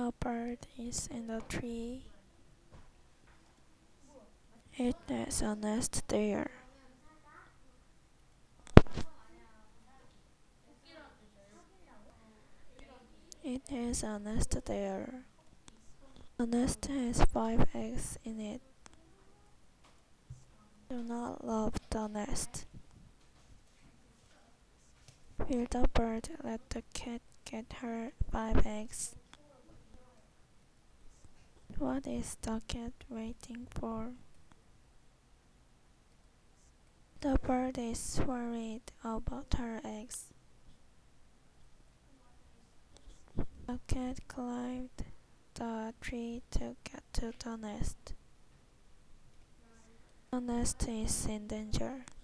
A bird is in the tree. It has a nest there. It has a nest there. The nest has 5 eggs in it. Do not love the nest. Will the bird let the cat get her 5 eggs? What is the cat waiting for? The bird is worried about her eggs. The cat climbed the tree to get to the nest. The nest is in danger.